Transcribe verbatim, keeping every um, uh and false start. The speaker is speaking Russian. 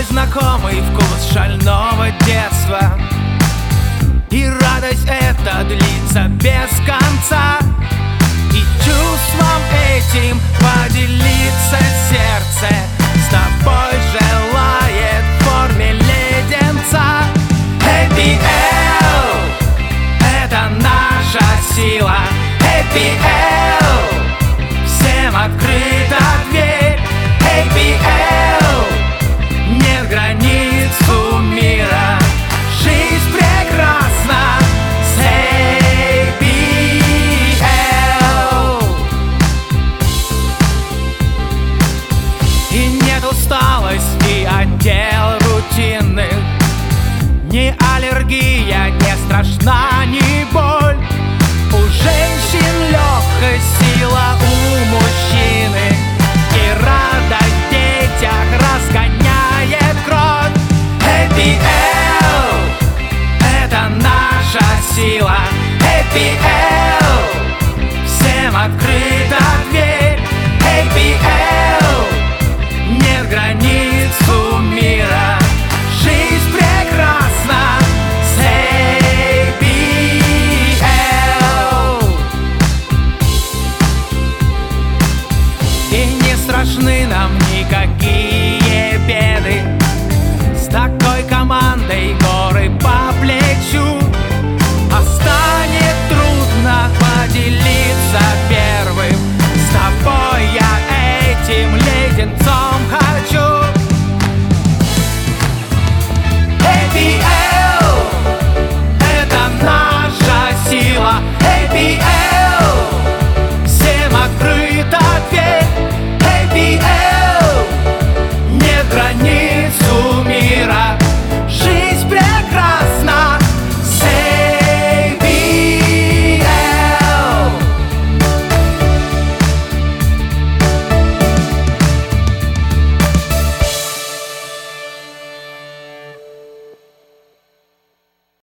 знакомый вкус шального детства, и радость эта длится без конца. И чувством этим поделиться сердце с тобой желает в форме леденца. Happy L — это наша сила. Happy L — всем открыта дверь. Happy L — нет границ у мира. Жизнь прекрасна с Happy L. И нет усталости от дел рутинных, ни аллергия не страшна, ни боль. У женщин легкая сила, у мужчины, и радость в детях разгоняет кровь. Happy L — это наша сила. Happy L — всем открыта дверь. Happy L — нет границ у мира. Жизнь прекрасна с Happy L. И не страшны нам никакие беды. С такой командой горы по плечу. А станет трудно поделиться первым. С тобой я этим леденцом хочу. Happy L — это наша сила. Happy L